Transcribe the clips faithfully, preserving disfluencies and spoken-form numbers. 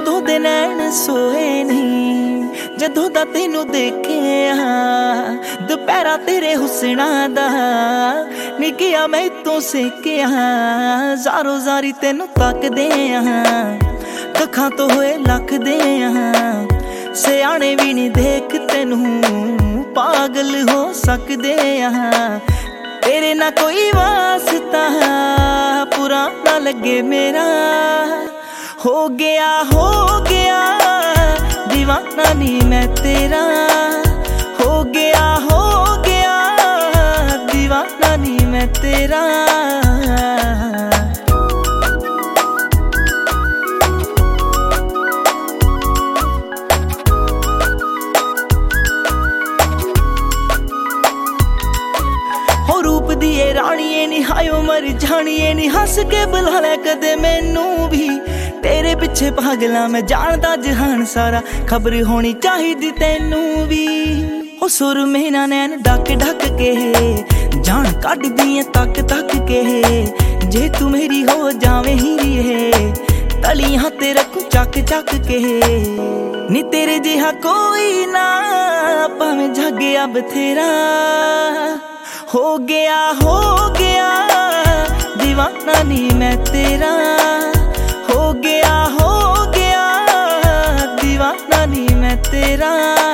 उदों दे नैन सोए नहीं जदों दा तैनू देखिया दुपहरा तेरे हुसना दा निकिया मैं तो सेकिया जारो जारी तैनू तकदे कखां तो होए लखदे सियाणे भी नहीं देख तैनू पागल हो सकदे तेरे ना कोई वास्ता पुराना लगे मेरा हो गया हो गया दीवाना नी मैं तेरा हो गया हो गया दीवाना नी मैं तेरा हो रूप दिए राणीए नी हायो मर जानिए नी हस के बुला ले कदे मैनू भी तेरे पिछे पागला मैं जानदा जहान सारा खबर होनी चाहिदी तैनू भी हो सुर मेरा नैन डक डक के जान कट दिए तक तक के जे तू मेरी हो जावे हीरी है तलियां ते रखूं चक चक के नी तेरे जिहा कोई ना भावें जागे अब तेरा हो गया हो गया दीवाना नी मैं तेरा हो गया हो गया दीवाना नी मैं तेरा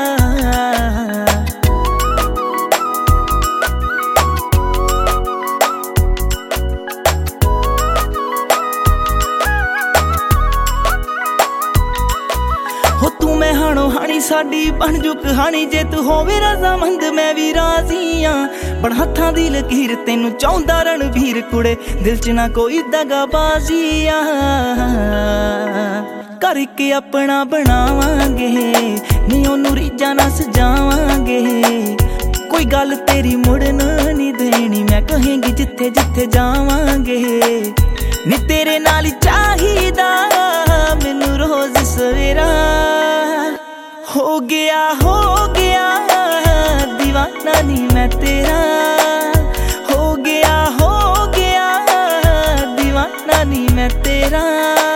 हो तू मैं हाणो हाणी साडी बन जू कहानी जे तू होवे रज़ामंद मैं भी राजी हाँ बड़ हत्थां दी लकीर तैनू चाहुंदा रणवीर कुड़े दिल च ना कोई दगाबाजी करके अपना बनावांगे नी ओनू रीझां ना सजावांगे कोई गल तेरी मुड़न नहीं देनी मैं कहेंगी जिथे जिथे जावांगे नी तेरे नाल चाहिदा मैनू रोज सवेरा हो गया हो गया दीवाना नी मैं तेरा हो गया हो गया दीवाना नी मैं तेरा।